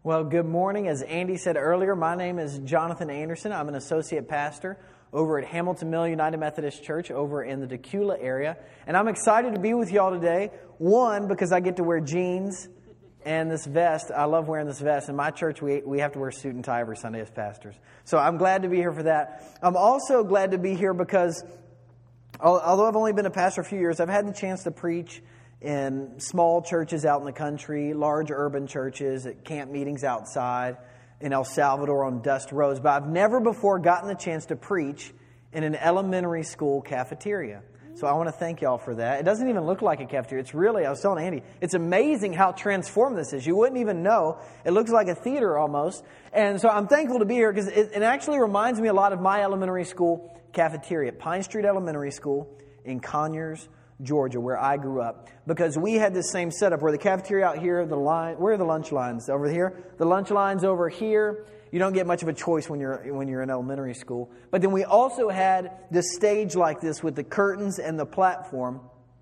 Well, good morning. As Andy said earlier, my name is Jonathan Anderson. I'm an associate pastor over at Hamilton Mill United Methodist Church over in the Decula area. And I'm excited to be with y'all today. One, because I get to wear jeans and this vest. I love wearing this vest. In my church, we have to wear a suit and tie every Sunday as pastors. So I'm glad to be here for that. I'm also glad to be here because although I've only been a pastor a few years, I've had the chance to preach in small churches out in the country, large urban churches, at camp meetings outside, in El Salvador on dust roads. But I've never before gotten the chance to preach in an elementary school cafeteria. So I want to thank y'all for that. It doesn't even look like a cafeteria. It's really, I was telling Andy, it's amazing how transformed this is. You wouldn't even know. It looks like a theater almost. And so I'm thankful to be here because it actually reminds me a lot of my elementary school cafeteria at Pine Street Elementary School in Conyers, Georgia, where I grew up, because we had this same setup where the cafeteria out here, where are the lunch lines? Over here? The lunch lines over here. You don't get much of a choice when you're in elementary school. But then we also had this stage like this with the curtains and the platform.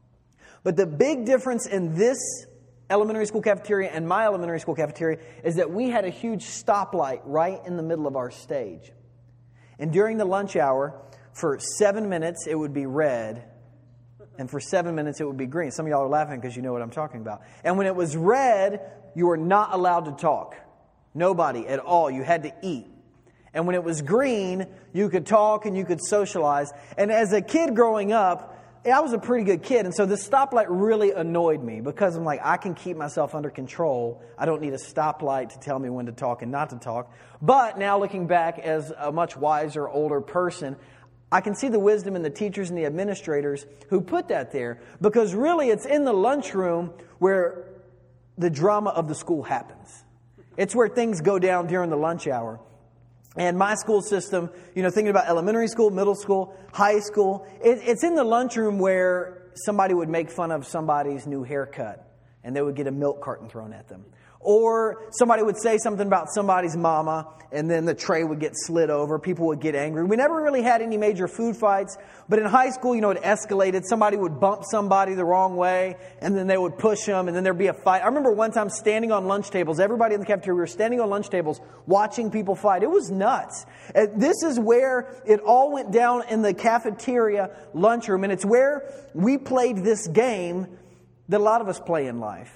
But the big difference in this elementary school cafeteria and my elementary school cafeteria is that we had a huge stoplight right in the middle of our stage. And during the lunch hour, for 7 minutes, it would be red. And for 7 minutes, it would be green. Some of y'all are laughing because you know what I'm talking about. And when it was red, you were not allowed to talk. Nobody at all. You had to eat. And when it was green, you could talk and you could socialize. And as a kid growing up, I was a pretty good kid. And so the stoplight really annoyed me because I'm like, I can keep myself under control. I don't need a stoplight to tell me when to talk and not to talk. But now looking back as a much wiser, older person, I can see the wisdom in the teachers and the administrators who put that there, because really it's in the lunchroom where the drama of the school happens. It's where things go down during the lunch hour. And my school system, thinking about elementary school, middle school, high school, it's in the lunchroom where somebody would make fun of somebody's new haircut and they would get a milk carton thrown at them. Or somebody would say something about somebody's mama, and then the tray would get slid over. People would get angry. We never really had any major food fights. But in high school, it escalated. Somebody would bump somebody the wrong way, and then they would push them, and then there'd be a fight. I remember one time standing on lunch tables. Everybody in the cafeteria, we were standing on lunch tables watching people fight. It was nuts. This is where it all went down in the cafeteria lunchroom, and it's where we played this game that a lot of us play in life.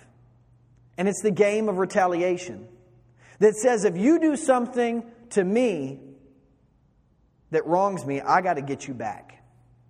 And it's the game of retaliation that says if you do something to me that wrongs me, I got to get you back.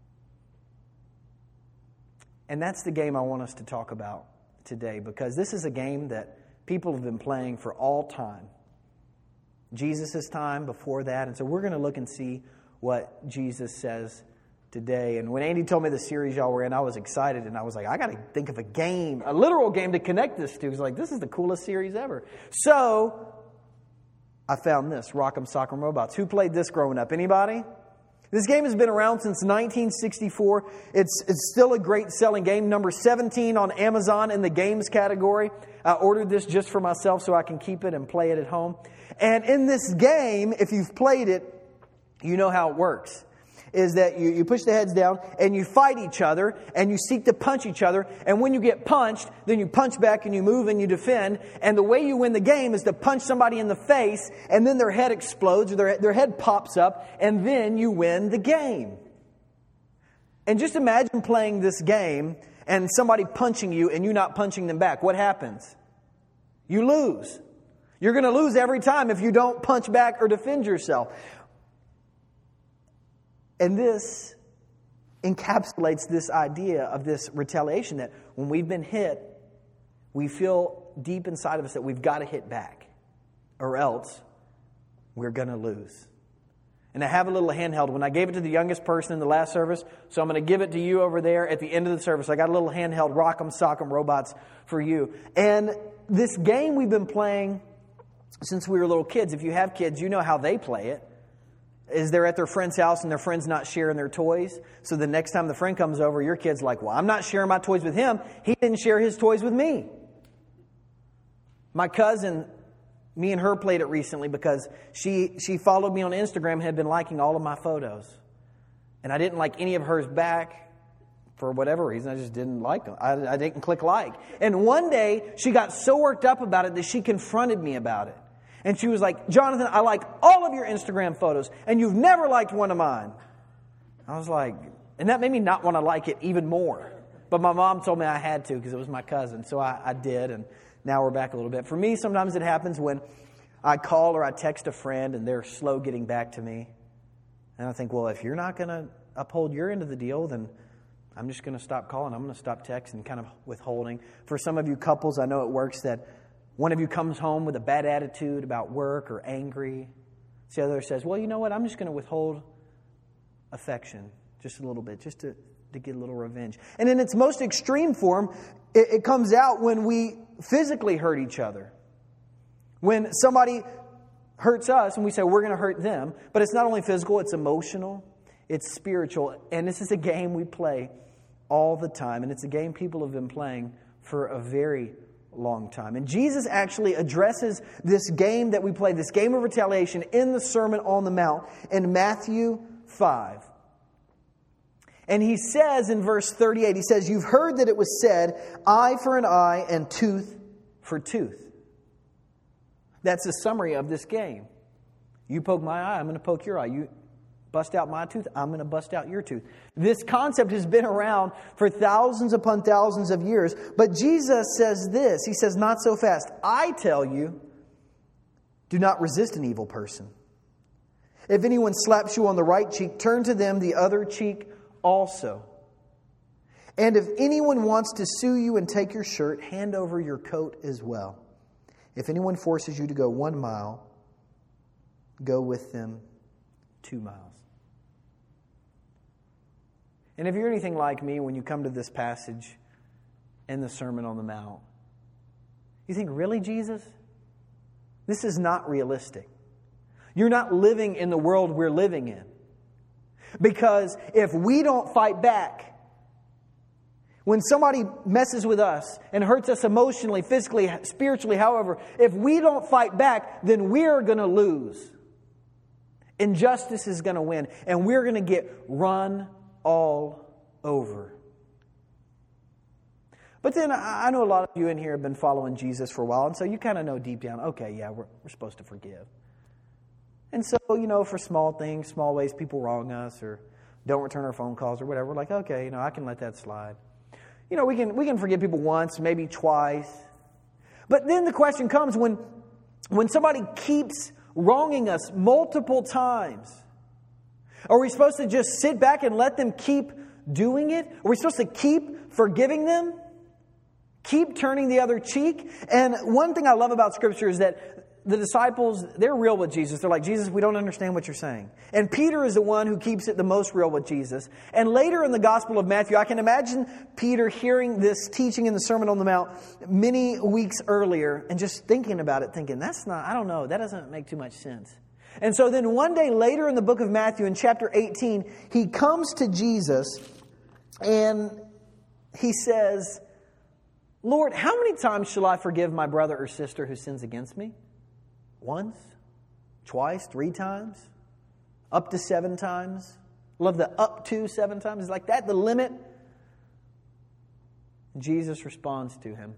And that's the game I want us to talk about today, because this is a game that people have been playing for all time. Jesus' time, before that. And so we're going to look and see what Jesus says today. And when Andy told me the series y'all were in, I was excited, and I was like, I got to think of a game, a literal game to connect this to. He's like, this is the coolest series ever. So I found this, Rock'em Sock'em Robots. Who played this growing up? Anybody? This game has been around since 1964. It's still a great selling game. Number 17 on Amazon in the games category. I ordered this just for myself so I can keep it and play it at home. And in this game, if you've played it, you know how it works. Is that you push the heads down and you fight each other and you seek to punch each other. And when you get punched, then you punch back and you move and you defend. And the way you win the game is to punch somebody in the face, and then their head explodes, or their head pops up, and then you win the game. And just imagine playing this game and somebody punching you and you not punching them back. What happens? You lose. You're going to lose every time if you don't punch back or defend yourself. And this encapsulates this idea of this retaliation, that when we've been hit, we feel deep inside of us that we've got to hit back, or else we're going to lose. And I have a little handheld. When I gave it to the youngest person in the last service, so I'm going to give it to you over there at the end of the service. I got a little handheld Rock'em Sock'em Robots for you. And this game we've been playing since we were little kids. If you have kids, you know how they play it. Is they're at their friend's house and their friend's not sharing their toys. So the next time the friend comes over, your kid's like, well, I'm not sharing my toys with him. He didn't share his toys with me. My cousin, me and her played it recently because she followed me on Instagram and had been liking all of my photos. And I didn't like any of hers back for whatever reason. I just didn't like them. I didn't click like. And one day she got so worked up about it that she confronted me about it. And she was like, Jonathan, I like all of your Instagram photos, and you've never liked one of mine. I was like, and that made me not want to like it even more. But my mom told me I had to because it was my cousin. So I did, and now we're back a little bit. For me, sometimes it happens when I call or I text a friend and they're slow getting back to me. And I think, well, if you're not going to uphold your end of the deal, then I'm just going to stop calling. I'm going to stop texting, kind of withholding. For some of you couples, I know it works that one of you comes home with a bad attitude about work or angry. The other says, well, you know what? I'm just going to withhold affection just a little bit, just to get a little revenge. And in its most extreme form, it comes out when we physically hurt each other. When somebody hurts us and we say we're going to hurt them, but it's not only physical, it's emotional, it's spiritual. And this is a game we play all the time. And it's a game people have been playing for a very long time. And Jesus actually addresses this game that we play, this game of retaliation, in the Sermon on the Mount in Matthew 5. And he says in verse 38, he says, you've heard that it was said, eye for an eye and tooth for tooth. That's a summary of this game. You poke my eye, I'm going to poke your eye. You bust out my tooth, I'm going to bust out your tooth. This concept has been around for thousands upon thousands of years. But Jesus says this. He says, not so fast. I tell you, do not resist an evil person. If anyone slaps you on the right cheek, turn to them the other cheek also. And if anyone wants to sue you and take your shirt, hand over your coat as well. If anyone forces you to go 1 mile, go with them 2 miles. And if you're anything like me, when you come to this passage in the Sermon on the Mount, you think, really, Jesus? This is not realistic. You're not living in the world we're living in. Because if we don't fight back, when somebody messes with us and hurts us emotionally, physically, spiritually, however, if we don't fight back, then we're going to lose. Injustice is going to win, and we're going to get run all over. But then I know a lot of you in here have been following Jesus for a while, and so you kind of know deep down, okay, yeah, we're supposed to forgive. And so, for small things, small ways people wrong us or don't return our phone calls or whatever, we're like, okay, I can let that slide. We can forgive people once, maybe twice. But then the question comes when somebody keeps wronging us multiple times, are we supposed to just sit back and let them keep doing it? Are we supposed to keep forgiving them? Keep turning the other cheek? And one thing I love about Scripture is that the disciples, they're real with Jesus. They're like, Jesus, we don't understand what you're saying. And Peter is the one who keeps it the most real with Jesus. And later in the Gospel of Matthew, I can imagine Peter hearing this teaching in the Sermon on the Mount many weeks earlier and just thinking about it, thinking, I don't know, that doesn't make too much sense. And so then one day later in the book of Matthew, in chapter 18, he comes to Jesus and he says, Lord, how many times shall I forgive my brother or sister who sins against me? Once? Twice? 3 times? Up to 7 times? Love the up to 7 times. Is like that the limit? Jesus responds to him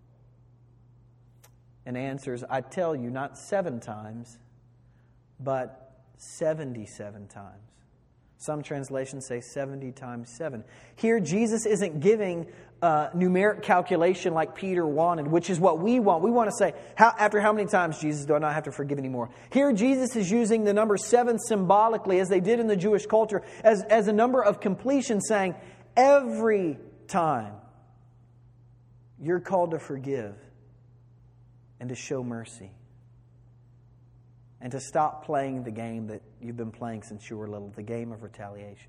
and answers, I tell you, not 7 times, but 77 times. Some translations say 70 times 7. Here, Jesus isn't giving numeric calculation like Peter wanted, which is what we want. We want to say, after how many times, Jesus, do I not have to forgive anymore? Here, Jesus is using the number 7 symbolically, as they did in the Jewish culture, as a number of completion, saying, every time you're called to forgive and to show mercy. And to stop playing the game that you've been playing since you were little, the game of retaliation.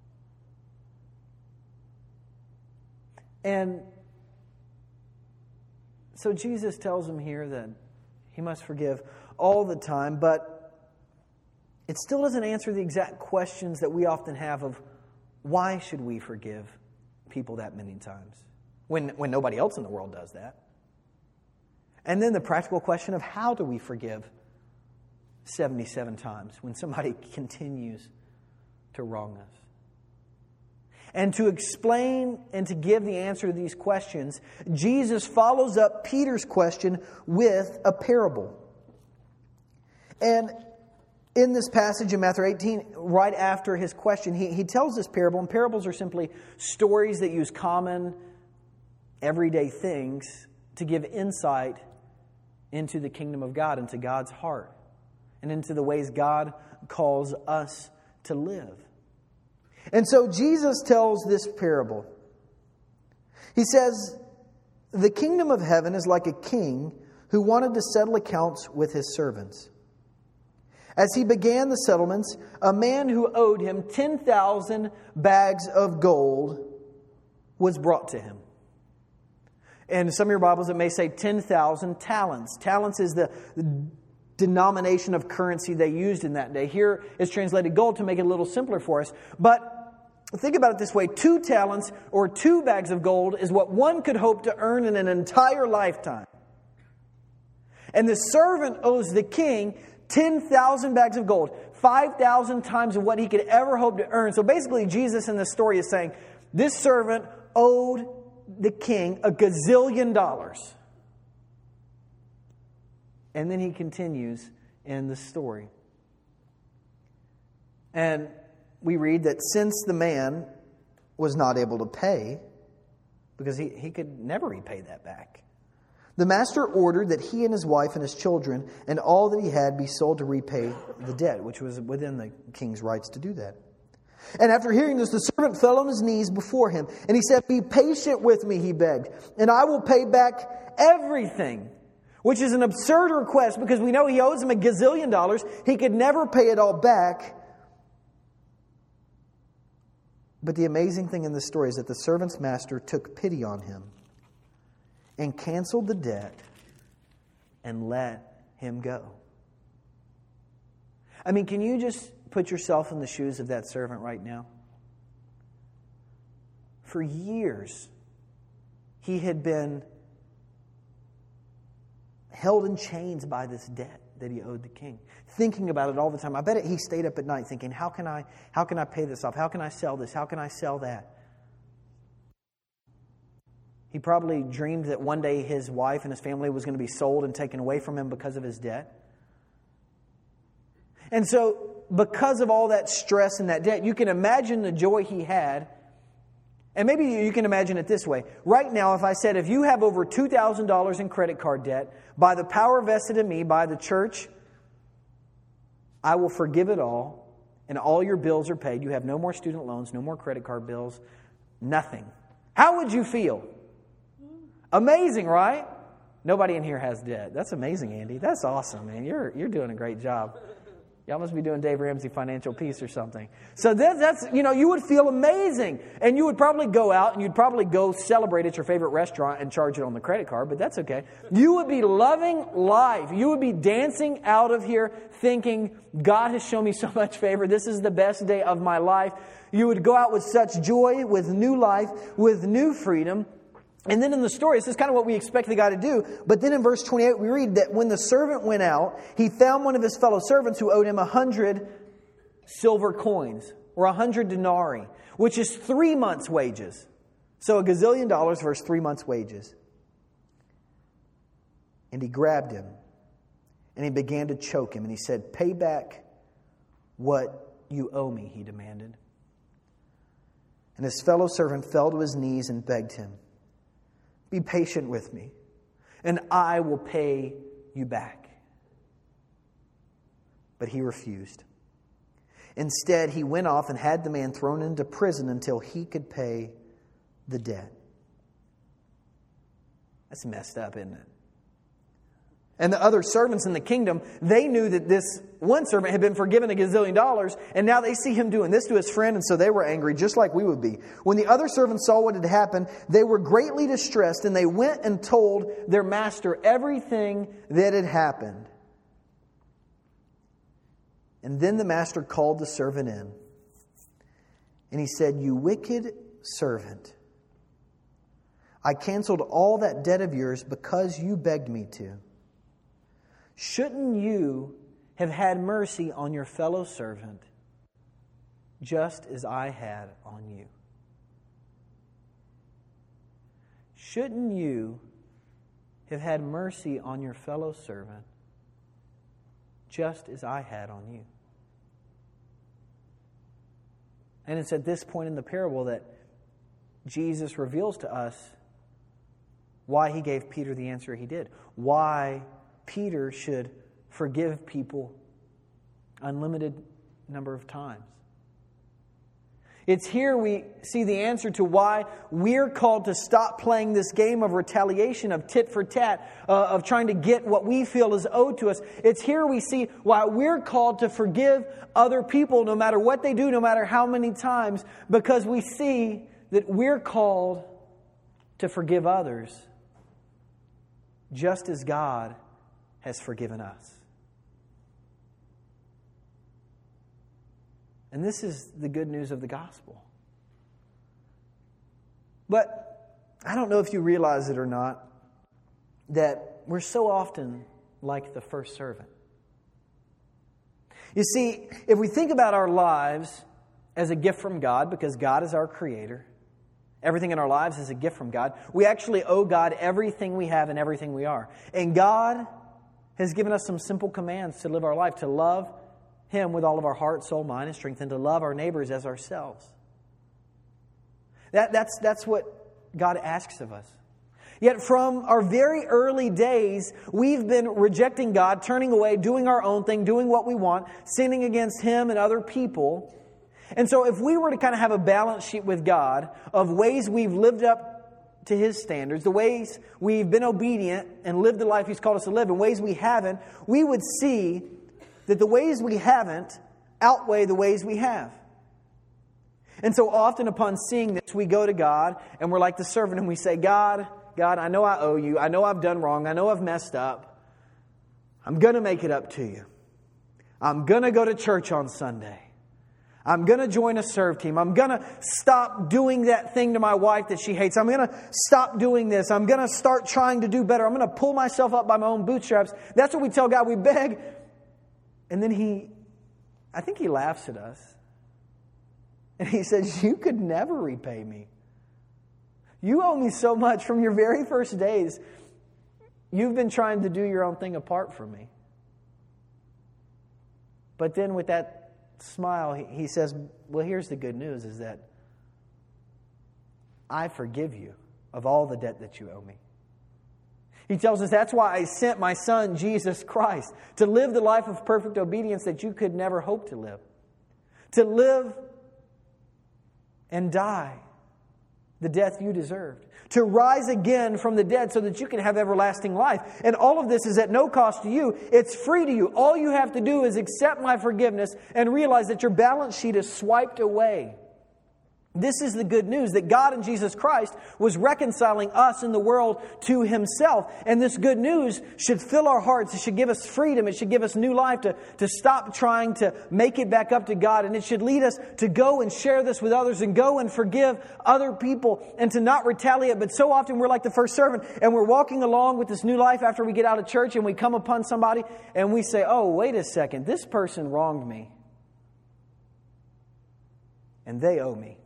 And so Jesus tells him here that he must forgive all the time, but it still doesn't answer the exact questions that we often have of why should we forgive people that many times when nobody else in the world does that? And then the practical question of how do we forgive 77 times when somebody continues to wrong us. And to explain and to give the answer to these questions, Jesus follows up Peter's question with a parable. And in this passage in Matthew 18, right after his question, he tells this parable. And parables are simply stories that use common, everyday things to give insight into the kingdom of God, into God's heart, and into the ways God calls us to live. And so Jesus tells this parable. He says, the kingdom of heaven is like a king who wanted to settle accounts with his servants. As he began the settlements, a man who owed him 10,000 bags of gold was brought to him. In some of your Bibles, it may say 10,000 talents. Talents is the denomination of currency they used in that day. Here is translated gold to make it a little simpler for us. But think about it this way. 2 talents or 2 bags of gold is what one could hope to earn in an entire lifetime. And the servant owes the king 10,000 bags of gold, 5,000 times what he could ever hope to earn. So basically, Jesus in this story is saying, this servant owed the king $1 gazillion. And then he continues in the story. And we read that since the man was not able to pay, because he could never repay that back, the master ordered that he and his wife and his children and all that he had be sold to repay the debt, which was within the king's rights to do that. And after hearing this, the servant fell on his knees before him. And he said, "Be patient with me," he begged, "and I will pay back everything." Which is an absurd request because we know he owes him $1 gazillion. He could never pay it all back. But the amazing thing in this story is that the servant's master took pity on him and canceled the debt and let him go. I mean, can you just put yourself in the shoes of that servant right now? For years, he had been held in chains by this debt that he owed the king. Thinking about it all the time. I bet he stayed up at night thinking, how can I pay this off? How can I sell this? How can I sell that? He probably dreamed that one day his wife and his family was going to be sold and taken away from him because of his debt. And so, because of all that stress and that debt, you can imagine the joy he had. And maybe you can imagine it this way. Right now, if I said, if you have over $2,000 in credit card debt, by the power vested in me, by the church, I will forgive it all, and all your bills are paid. You have no more student loans, no more credit card bills, nothing. How would you feel? Amazing, right? Nobody in here has debt. That's amazing, Andy. That's awesome, man. You're doing a great job. Y'all must be doing Dave Ramsey Financial Peace or something. So that's, you would feel amazing. And you would probably go out and you'd probably go celebrate at your favorite restaurant and charge it on the credit card, but that's okay. You would be loving life. You would be dancing out of here thinking, God has shown me so much favor. This is the best day of my life. You would go out with such joy, with new life, with new freedom. And then in the story, this is kind of what we expect the guy to do. But then in verse 28, we read that when the servant went out, he found one of his fellow servants who owed him 100 silver coins, or 100 denarii, which is 3 months' wages. So $1 gazillion versus 3 months' wages. And he grabbed him, and he began to choke him. And he said, "Pay back what you owe me," he demanded. And his fellow servant fell to his knees and begged him, "Be patient with me, and I will pay you back." But he refused. Instead, he went off and had the man thrown into prison until he could pay the debt. That's messed up, isn't it? And the other servants in the kingdom, they knew that this one servant had been forgiven $1 gazillion, and now they see him doing this to his friend, and so they were angry, just like we would be. When the other servants saw what had happened, they were greatly distressed, and they went and told their master everything that had happened. And then the master called the servant in, and he said, "You wicked servant, I canceled all that debt of yours because you begged me to. Shouldn't you have had mercy on your fellow servant, just as I had on you?" Shouldn't you have had mercy on your fellow servant, just as I had on you. And it's at this point in the parable that Jesus reveals to us why he gave Peter the answer he did. Why Peter should forgive people unlimited number of times. It's here we see the answer to why we're called to stop playing this game of retaliation, of tit for tat, of trying to get what we feel is owed to us. It's here we see why we're called to forgive other people no matter what they do, no matter how many times, because we see that we're called to forgive others just as God has forgiven us. And this is the good news of the gospel. But I don't know if you realize it or not, that we're so often like the first servant. You see, if we think about our lives as a gift from God, because God is our creator, everything in our lives is a gift from God, we actually owe God everything we have and everything we are. And God has given us some simple commands to live our life, to love Him with all of our heart, soul, mind, and strength, and to love our neighbors as ourselves. That's what God asks of us. Yet from our very early days, we've been rejecting God, turning away, doing our own thing, doing what we want, sinning against Him and other people. And so if we were to kind of have a balance sheet with God of ways we've lived up to His standards, the ways we've been obedient and lived the life He's called us to live, and ways we haven't, we would see that the ways we haven't outweigh the ways we have. And so often upon seeing this, we go to God and we're like the servant and we say, God, I know I owe you. I know I've done wrong. I know I've messed up. I'm going to make it up to you. I'm going to go to church on Sunday. I'm going to join a serve team. I'm going to stop doing that thing to my wife that she hates. I'm going to stop doing this. I'm going to start trying to do better. I'm going to pull myself up by my own bootstraps. That's what we tell God. We beg. And then I think He laughs at us. And He says, you could never repay me. You owe me so much from your very first days. You've been trying to do your own thing apart from me. But then with that smile, He says, well, here's the good news, is that I forgive you of all the debt that you owe me. He tells us that's why I sent my Son, Jesus Christ, to live the life of perfect obedience that you could never hope to live. To live and die the death you deserved. To rise again from the dead so that you can have everlasting life. And all of this is at no cost to you. It's free to you. All you have to do is accept my forgiveness and realize that your balance sheet is swiped away. This is the good news, that God in Jesus Christ was reconciling us in the world to Himself. And this good news should fill our hearts. It should give us freedom. It should give us new life to stop trying to make it back up to God. And it should lead us to go and share this with others and go and forgive other people and to not retaliate. But so often we're like the first servant and we're walking along with this new life after we get out of church and we come upon somebody and we say, oh, wait a second, this person wronged me. And they owe me.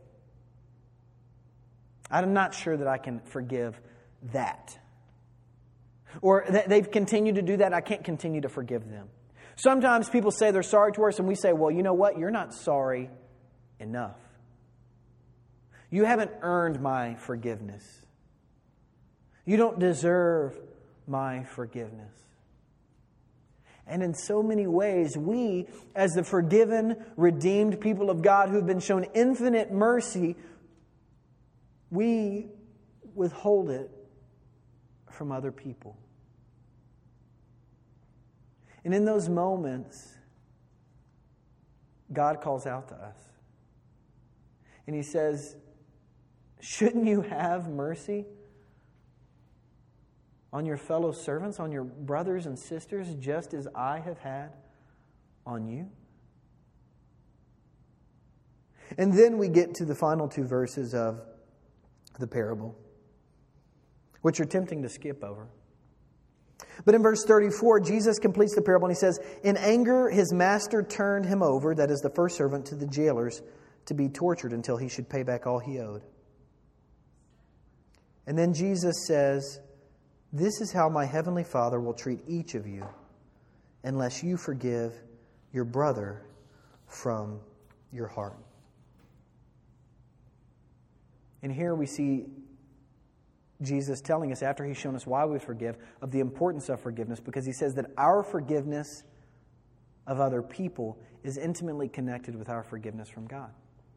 I'm not sure that I can forgive that. Or they've continued to do that, I can't continue to forgive them. Sometimes people say they're sorry to us and we say, well, you know what? You're not sorry enough. You haven't earned my forgiveness. You don't deserve my forgiveness. And in so many ways, we, as the forgiven, redeemed people of God who've been shown infinite mercy, we withhold it from other people. And in those moments, God calls out to us. And He says, shouldn't you have mercy on your fellow servants, on your brothers and sisters, just as I have had on you? And then we get to the final two verses of the parable, which are tempting to skip over. But in verse 34, Jesus completes the parable and He says, in anger, his master turned him over, that is the first servant, to the jailers to be tortured until he should pay back all he owed. And then Jesus says, this is how my heavenly Father will treat each of you unless you forgive your brother from your heart. And here we see Jesus telling us, after He's shown us why we forgive, of the importance of forgiveness, because He says that our forgiveness of other people is intimately connected with our forgiveness from God.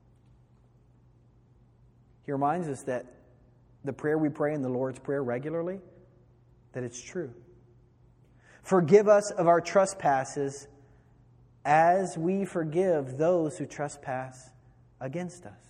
He reminds us that the prayer we pray in the Lord's Prayer regularly, that it's true. Forgive us of our trespasses as we forgive those who trespass against us.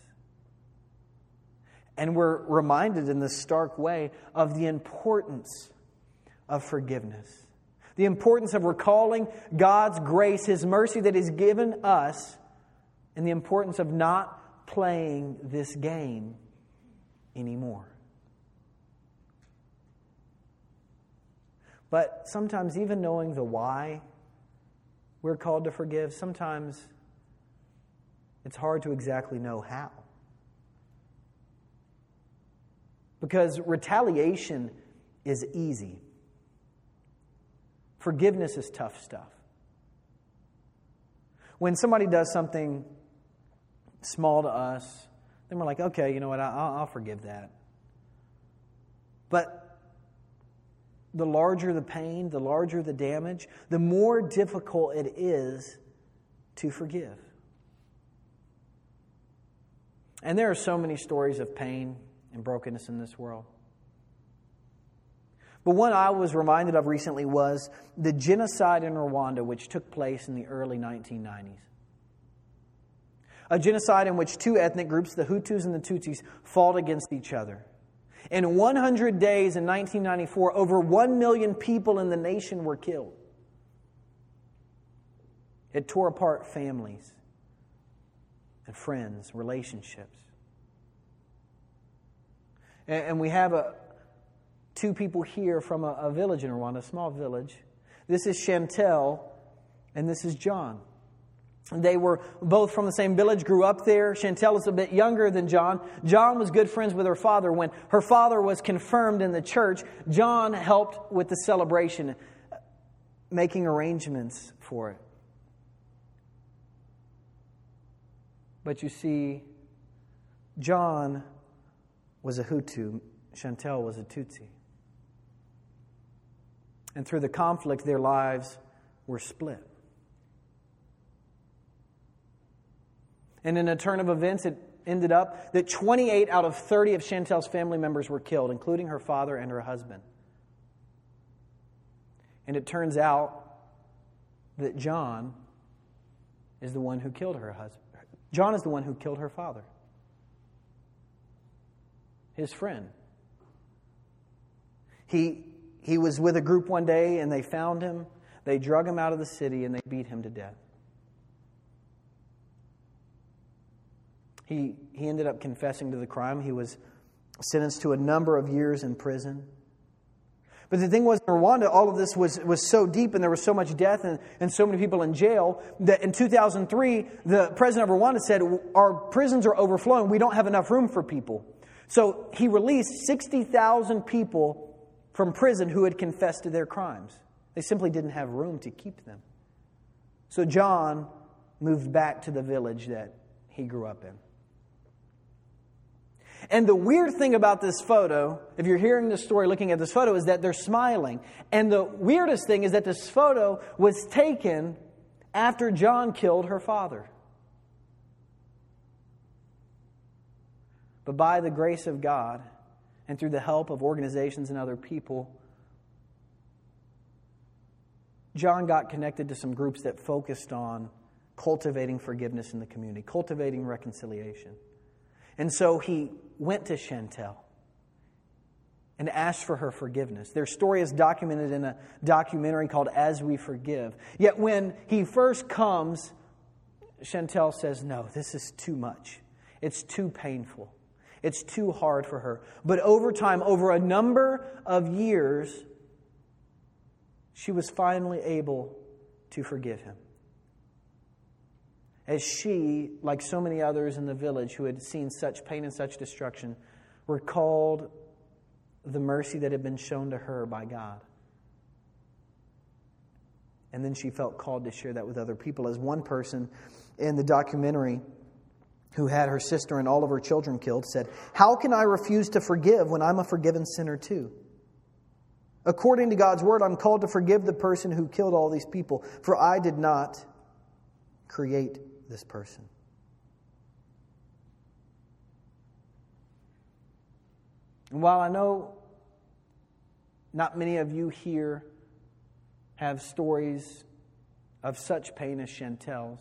And we're reminded in this stark way of the importance of forgiveness. The importance of recalling God's grace, His mercy that He's given us, and the importance of not playing this game anymore. But sometimes, even knowing the why we're called to forgive, sometimes it's hard to exactly know how. Because retaliation is easy. Forgiveness is tough stuff. When somebody does something small to us, then we're like, okay, you know what, I'll forgive that. But the larger the pain, the larger the damage, the more difficult it is to forgive. And there are so many stories of pain and brokenness in this world. But one I was reminded of recently was the genocide in Rwanda, which took place in the early 1990s. A genocide in which two ethnic groups, the Hutus and the Tutsis, fought against each other. In 100 days in 1994, over 1 million people in the nation were killed. It tore apart families and friends, relationships. And we have two people here from a village in Rwanda, a small village. This is Chantel and this is John. They were both from the same village, grew up there. Chantel is a bit younger than John. John was good friends with her father. When her father was confirmed in the church, John helped with the celebration, making arrangements for it. But you see, John was a Hutu, Chantel was a Tutsi. And through the conflict, their lives were split. And in a turn of events, it ended up that 28 out of 30 of Chantel's family members were killed, including her father and her husband. And it turns out that John is the one who killed her husband. John is the one who killed her father, his friend. He was with a group one day and they found him. They drug him out of the city and they beat him to death. He ended up confessing to the crime. He was sentenced to a number of years in prison. But the thing was, in Rwanda, all of this was so deep and there was so much death and so many people in jail that in 2003, the president of Rwanda said, our prisons are overflowing. We don't have enough room for people. So he released 60,000 people from prison who had confessed to their crimes. They simply didn't have room to keep them. So John moved back to the village that he grew up in. And the weird thing about this photo, if you're hearing this story, looking at this photo, is that they're smiling. And the weirdest thing is that this photo was taken after John killed her father. But by the grace of God, and through the help of organizations and other people, John got connected to some groups that focused on cultivating forgiveness in the community, cultivating reconciliation. And so he went to Chantel and asked for her forgiveness. Their story is documented in a documentary called As We Forgive. Yet when he first comes, Chantel says, no, this is too much. It's too painful. It's too hard for her. But over time, over a number of years, she was finally able to forgive him. As she, like so many others in the village who had seen such pain and such destruction, recalled the mercy that had been shown to her by God. And then she felt called to share that with other people. As one person in the documentary who had her sister and all of her children killed said, "How can I refuse to forgive when I'm a forgiven sinner too? According to God's word, I'm called to forgive the person who killed all these people, for I did not create this person." And while I know not many of you here have stories of such pain as Chantel's,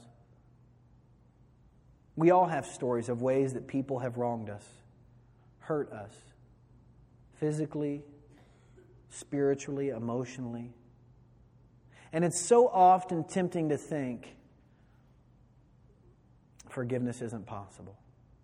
we all have stories of ways that people have wronged us, hurt us, physically, spiritually, emotionally. And it's so often tempting to think forgiveness isn't possible.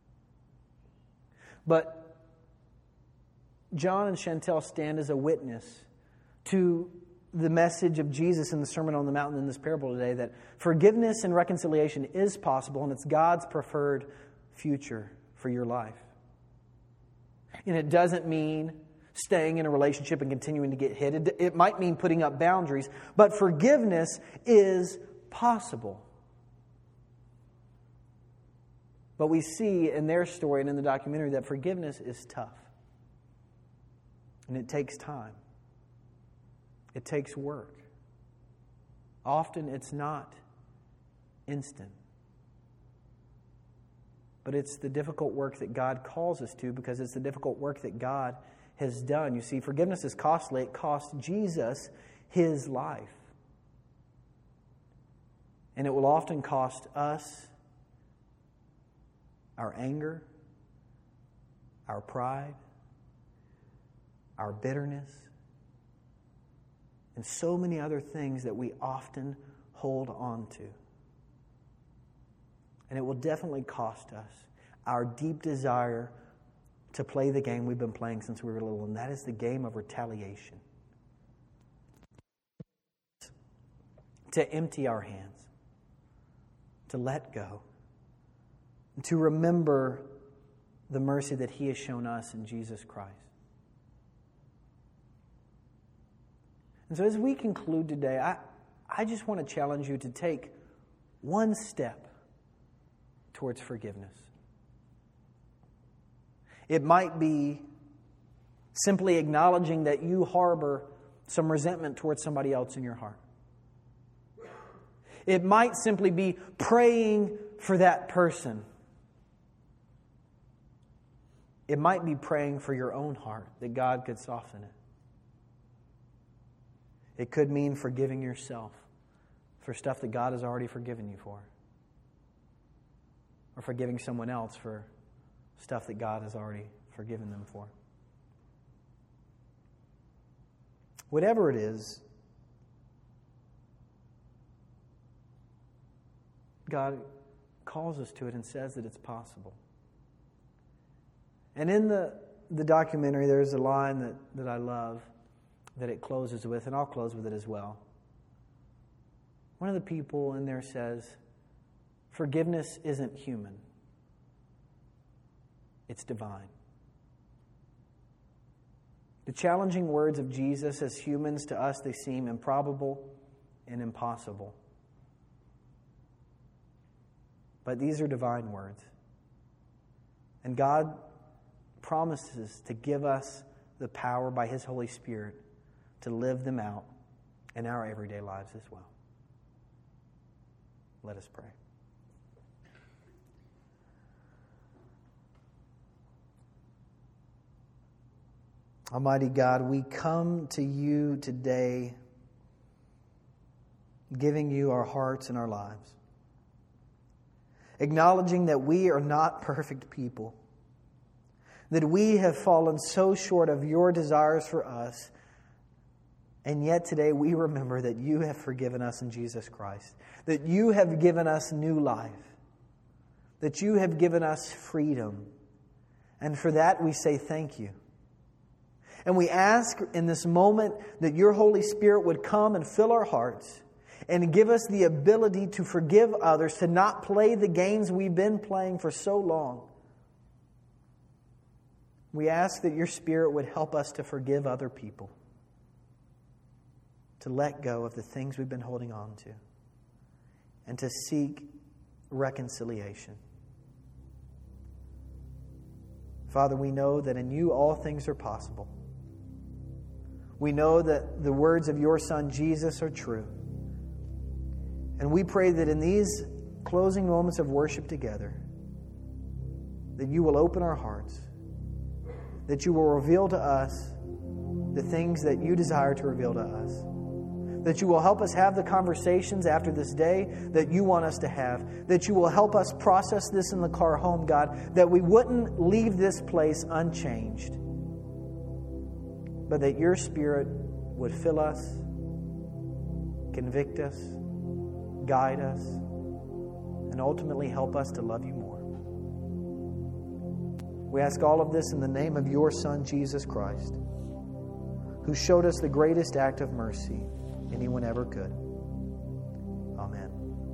But John and Chantel stand as a witness to the message of Jesus in the Sermon on the Mountain in this parable today, that forgiveness and reconciliation is possible, and it's God's preferred future for your life. And it doesn't mean staying in a relationship and continuing to get hit. It might mean putting up boundaries, but forgiveness is possible. But we see in their story and in the documentary that forgiveness is tough. And it takes time. It takes work. Often it's not instant. But it's the difficult work that God calls us to, because it's the difficult work that God has done. You see, forgiveness is costly. It cost Jesus his life. And it will often cost us our anger, our pride, our bitterness, and so many other things that we often hold on to. And it will definitely cost us our deep desire to play the game we've been playing since we were little, and that is the game of retaliation. To empty our hands, to let go, and to remember the mercy that He has shown us in Jesus Christ. And so as we conclude today, I just want to challenge you to take one step towards forgiveness. It might be simply acknowledging that you harbor some resentment towards somebody else in your heart. It might simply be praying for that person. It might be praying for your own heart, that God could soften it. It could mean forgiving yourself for stuff that God has already forgiven you for. Or forgiving someone else for stuff that God has already forgiven them for. Whatever it is, God calls us to it and says that it's possible. And in the documentary, there's a line that I love, that it closes with, and I'll close with it as well. One of the people in there says, "Forgiveness isn't human. It's divine." The challenging words of Jesus as humans, to us, they seem improbable and impossible. But these are divine words. And God promises to give us the power by His Holy Spirit to live them out in our everyday lives as well. Let us pray. Almighty God, we come to you today giving you our hearts and our lives, acknowledging that we are not perfect people, that we have fallen so short of your desires for us. And yet today we remember that you have forgiven us in Jesus Christ, that you have given us new life, that you have given us freedom. And for that we say thank you. And we ask in this moment that your Holy Spirit would come and fill our hearts and give us the ability to forgive others, to not play the games we've been playing for so long. We ask that your Spirit would help us to forgive other people, to to let go of the things we've been holding on to and to seek reconciliation. Father, we know that in you all things are possible. We know that the words of your Son Jesus are true. And we pray that in these closing moments of worship together, that you will open our hearts, that you will reveal to us the things that you desire to reveal to us, that you will help us have the conversations after this day that you want us to have, that you will help us process this in the car home, God, that we wouldn't leave this place unchanged, but that your Spirit would fill us, convict us, guide us, and ultimately help us to love you more. We ask all of this in the name of your Son, Jesus Christ, who showed us the greatest act of mercy anyone ever could. Amen.